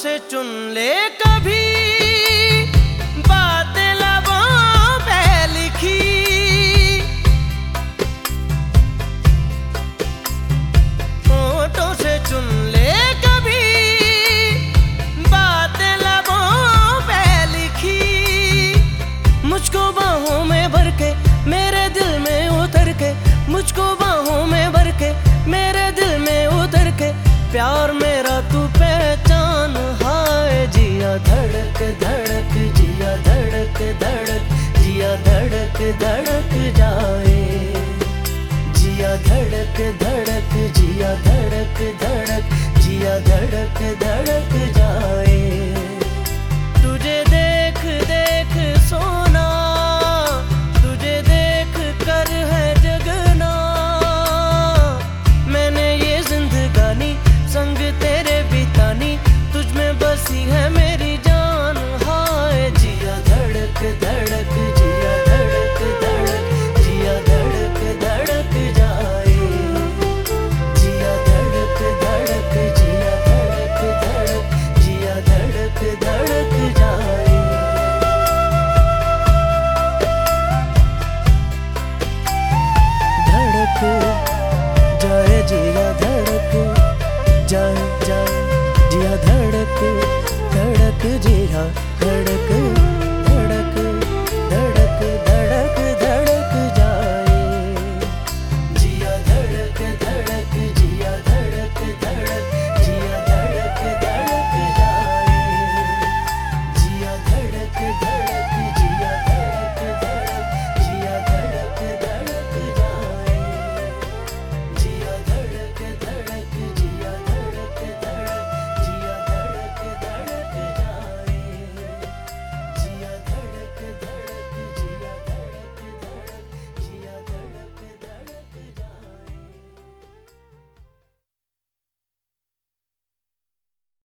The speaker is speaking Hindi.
से चुन ले कभी बातें लबों पे लिखी, होठों से चुन ले कभी बातें लबों पे लिखी। मुझको बाहों में भर के मेरे दिल में उतर के, मुझको बाहों में भर के मेरे दिल में उतर के, प्यार मेरा तू पहचान। हाय जिया धड़क धड़क, जिया धड़क धड़क, जिया धड़क धड़क जाए, जिया धड़क धड़क, जिया धड़क धड़क, जिया धड़क धड़क जाए। तुझे देख देख सोना, तुझे देख कर है जगना, मैंने ये जिंदगानी संग तेरे बितानी, तुझ में बसी है मेरी जान। हाय जिया धड़क धड़क, जिया धड़क धड़क, जिया धड़क धड़क जाए, जिया धड़क धड़क, जिया धड़क धड़क, जिया धड़क धड़क जाए। धड़क जाए जिया धड़क जाए जाए, जिया धड़क धड़क, जिया धड़क।